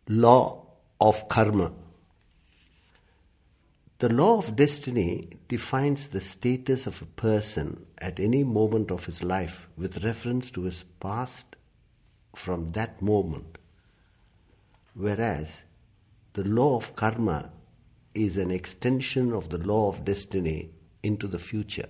Law of karma. The law of destiny defines the status of a person at any moment of his life with reference to his past from that moment, whereas the law of karma is an extension of the law of destiny into the future.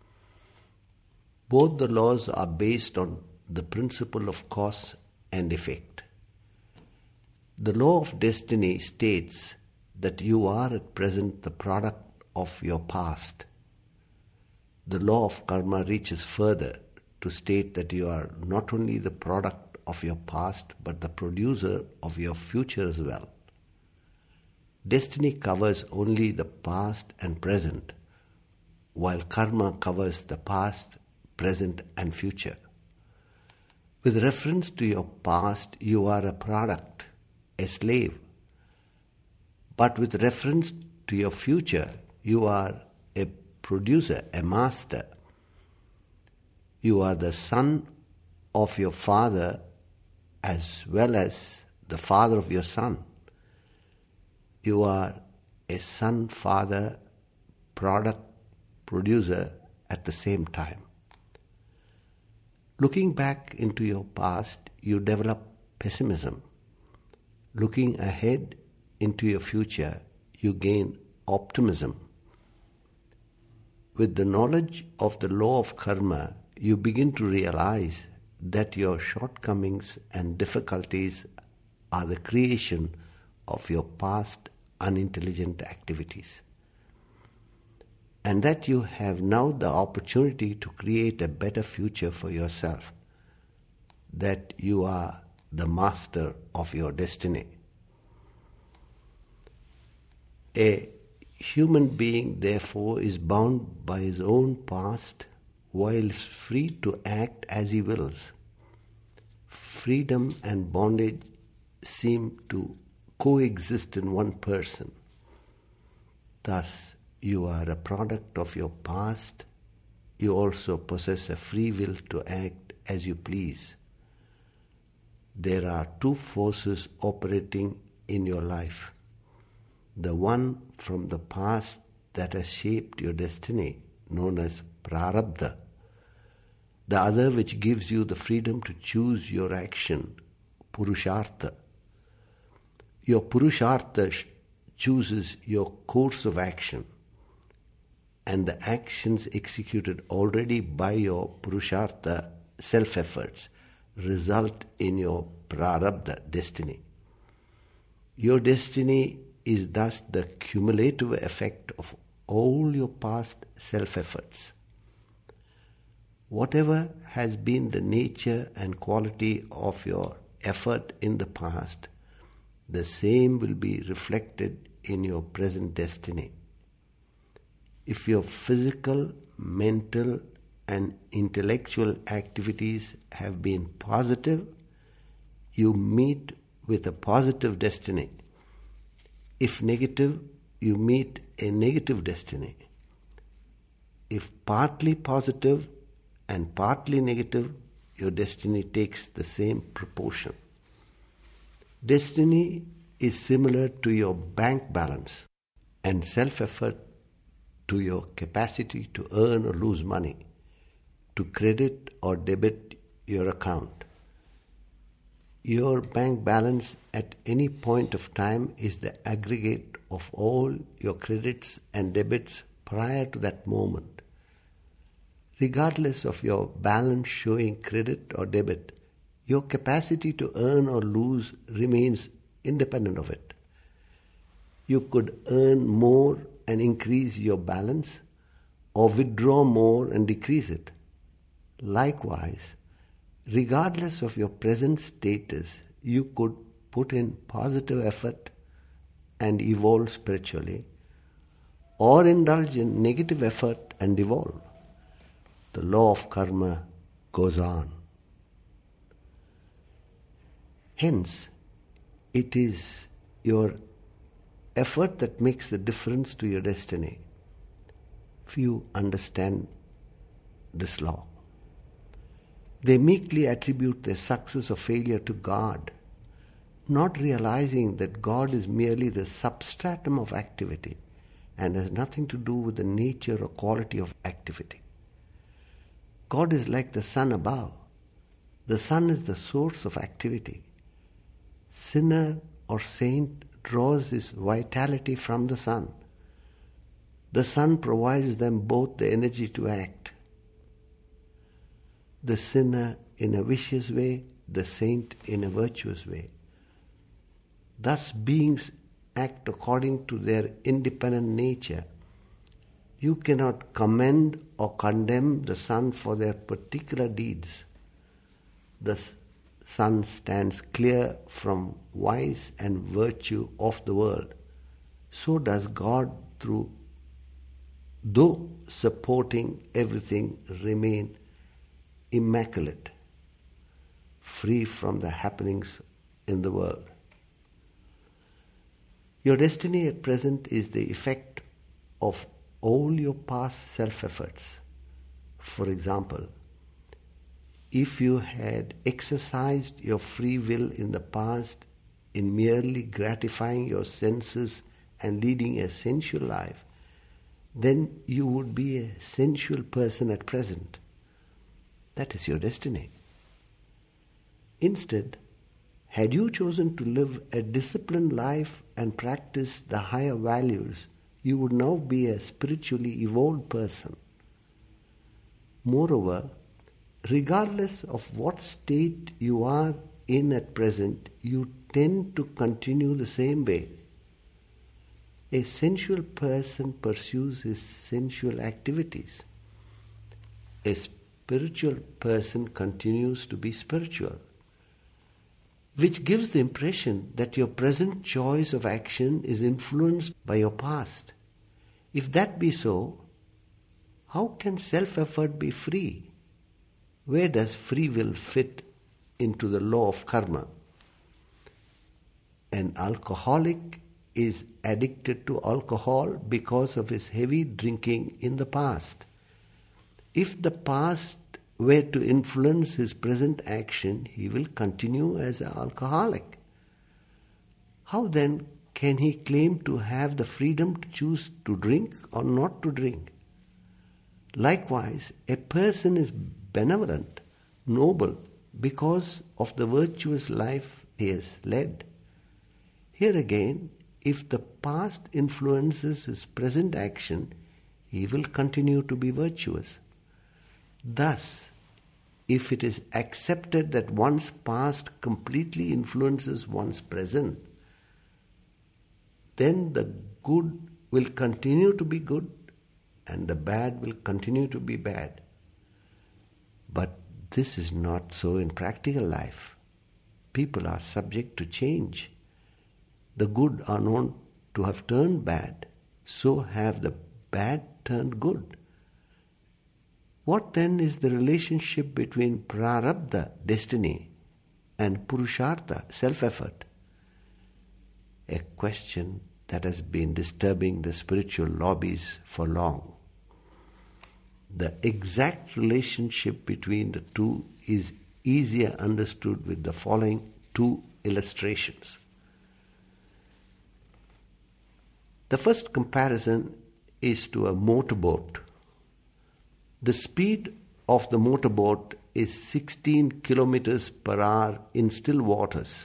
Both the laws are based on the principle of cause and effect. The law of destiny states that you are at present the product of your past. The law of karma reaches further to state that you are not only the product of your past but the producer of your future as well. Destiny covers only the past and present, while karma covers the past, present and future. With reference to your past, you are a product, a slave. But with reference to your future, you are a producer, a master. You are the son of your father as well as the father of your son. You are a son, father, product, producer at the same time. Looking back into your past, you develop pessimism. Looking ahead into your future, you gain optimism. With the knowledge of the law of karma, you begin to realize that your shortcomings and difficulties are the creation of your past unintelligent activities, and that you have now the opportunity to create a better future for yourself, that you are the master of your destiny. A human being, therefore, is bound by his own past while free to act as he wills. Freedom and bondage seem to coexist in one person. Thus, you are a product of your past. You also possess a free will to act as you please. There are two forces operating in your life. The one from the past that has shaped your destiny, known as prarabdha. The other which gives you the freedom to choose your action, purushartha. Your purushartha chooses your course of action, and the actions executed already by your purushartha self-efforts result in your prarabdha destiny. Your destiny is thus the cumulative effect of all your past self-efforts. Whatever has been the nature and quality of your effort in the past, the same will be reflected in your present destiny. If your physical, mental, and intellectual activities have been positive, you meet with a positive destiny. If negative, you meet a negative destiny. If partly positive and partly negative, your destiny takes the same proportion. Destiny is similar to your bank balance, and self-effort to your capacity to earn or lose money, to credit or debit your account. Your bank balance at any point of time is the aggregate of all your credits and debits prior to that moment. Regardless of your balance showing credit or debit, your capacity to earn or lose remains independent of it. You could earn more and increase your balance, or withdraw more and decrease it. Likewise, regardless of your present status, you could put in positive effort and evolve spiritually, or indulge in negative effort and devolve. The law of karma goes on. Hence, it is your effort that makes the difference to your destiny. Few understand this law. They meekly attribute their success or failure to God, not realizing that God is merely the substratum of activity and has nothing to do with the nature or quality of activity. God is like the sun above. The sun is the source of activity. Sinner or saint draws his vitality from the sun. The sun provides them both the energy to act. The sinner in a vicious way, the saint in a virtuous way. Thus beings act according to their independent nature. You cannot commend or condemn the sun for their particular deeds. The sun stands clear from vice and virtue of the world. So does God, though supporting everything, remain immaculate, free from the happenings in the world. Your destiny at present is the effect of all your past self-efforts. For example, if you had exercised your free will in the past in merely gratifying your senses and leading a sensual life, then you would be a sensual person at present. That is your destiny. Instead, had you chosen to live a disciplined life and practice the higher values, you would now be a spiritually evolved person. Moreover, regardless of what state you are in at present, you tend to continue the same way. A sensual person pursues his sensual activities. A spiritual person continues to be spiritual, which gives the impression that your present choice of action is influenced by your past. If that be so, how can self-effort be free? Where does free will fit into the law of karma? An alcoholic is addicted to alcohol because of his heavy drinking in the past. If the past were to influence his present action, he will continue as an alcoholic. How then can he claim to have the freedom to choose to drink or not to drink? Likewise, a person is benevolent, noble, because of the virtuous life he has led. Here again, if the past influences his present action, he will continue to be virtuous. Thus, if it is accepted that one's past completely influences one's present, then the good will continue to be good and the bad will continue to be bad. But this is not so in practical life. People are subject to change. The good are known to have turned bad, so have the bad turned good. What then is the relationship between prarabdha, destiny, and purushartha, self-effort? A question that has been disturbing the spiritual lobbies for long. The exact relationship between the two is easier understood with the following two illustrations. The first comparison is to a motorboat. The speed of the motorboat is 16 kilometers per hour in still waters.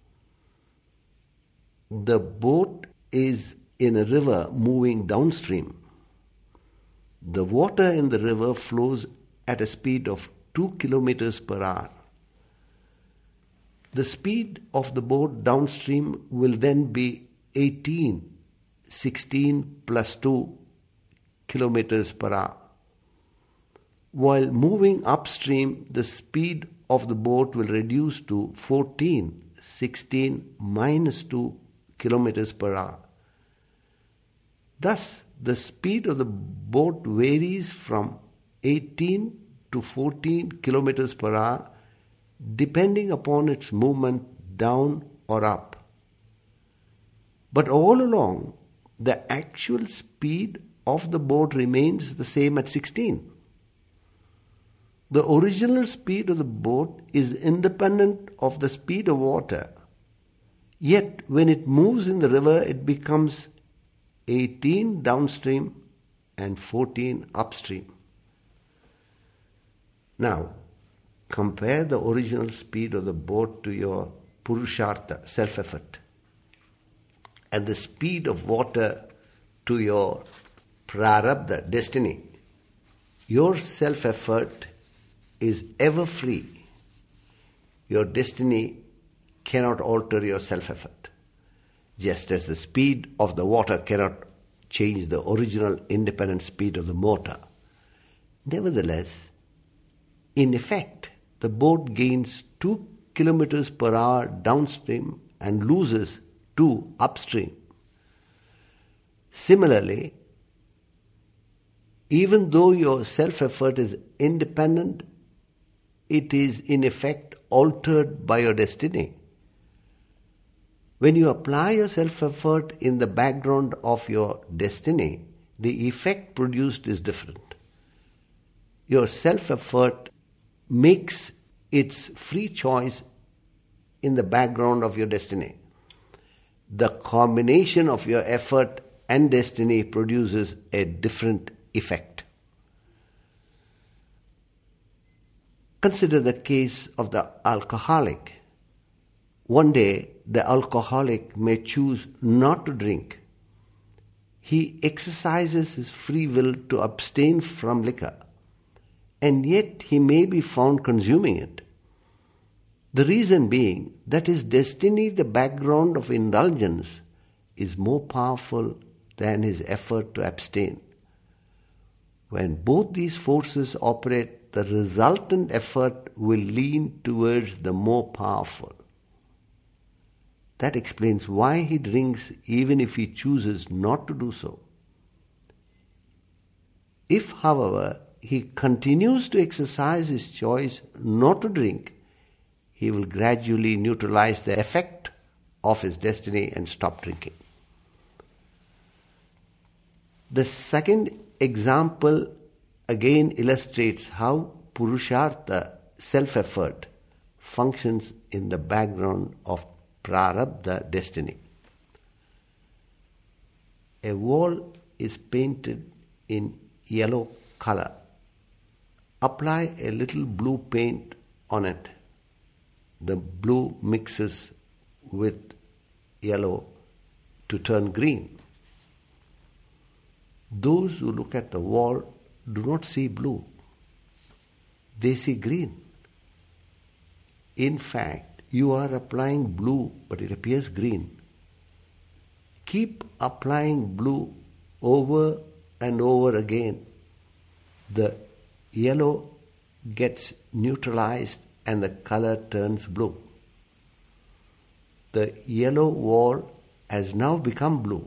The boat is in a river moving downstream. The water in the river flows at a speed of 2 kilometers per hour. The speed of the boat downstream will then be 16 plus 2 kilometers per hour. While moving upstream, the speed of the boat will reduce to 16 minus 2 kilometers per hour. Thus, the speed of the boat varies from 18 to 14 kilometers per hour depending upon its movement down or up. But all along, the actual speed of the boat remains the same at 16. The original speed of the boat is independent of the speed of water. Yet when it moves in the river, it becomes 18 downstream and 14 upstream. Now, compare the original speed of the boat to your purushartha, self-effort, and the speed of water to your prarabdha, destiny. Your self-effort is ever free. Your destiny cannot alter your self-effort, just as the speed of the water cannot change the original independent speed of the motor. Nevertheless, in effect, the boat gains 2 kilometers per hour downstream and loses 2 upstream. Similarly, even though your self-effort is independent, it is in effect altered by your destiny. When you apply your self-effort in the background of your destiny, the effect produced is different. Your self-effort makes its free choice in the background of your destiny. The combination of your effort and destiny produces a different effect. Consider the case of the alcoholic. One day, the alcoholic may choose not to drink. He exercises his free will to abstain from liquor, and yet he may be found consuming it. The reason being that his destiny, the background of indulgence, is more powerful than his effort to abstain. When both these forces operate, the resultant effort will lean towards the more powerful. That explains why he drinks even if he chooses not to do so. If, however, he continues to exercise his choice not to drink, he will gradually neutralize the effect of his destiny and stop drinking. The second example again illustrates how purushartha, self-effort, functions in the background of prarabdha, destiny. A wall is painted in yellow color. Apply a little blue paint on it. The blue mixes with yellow to turn green. Those who look at the wall do not see blue. They see green. In fact, you are applying blue, but it appears green. Keep applying blue over and over again. The yellow gets neutralized and the color turns blue. The yellow wall has now become blue.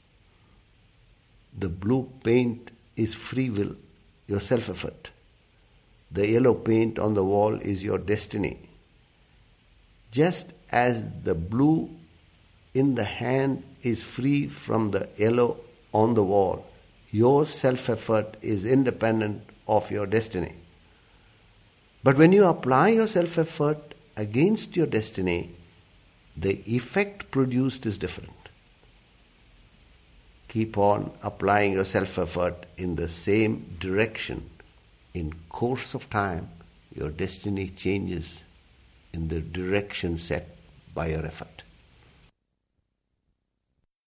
The blue paint is free will, your self-effort. The yellow paint on the wall is your destiny. Just as the blue in the hand is free from the yellow on the wall, your self-effort is independent of your destiny. But when you apply your self-effort against your destiny, the effect produced is different. Keep on applying your self-effort in the same direction. In course of time, your destiny changes in the direction set by your effort.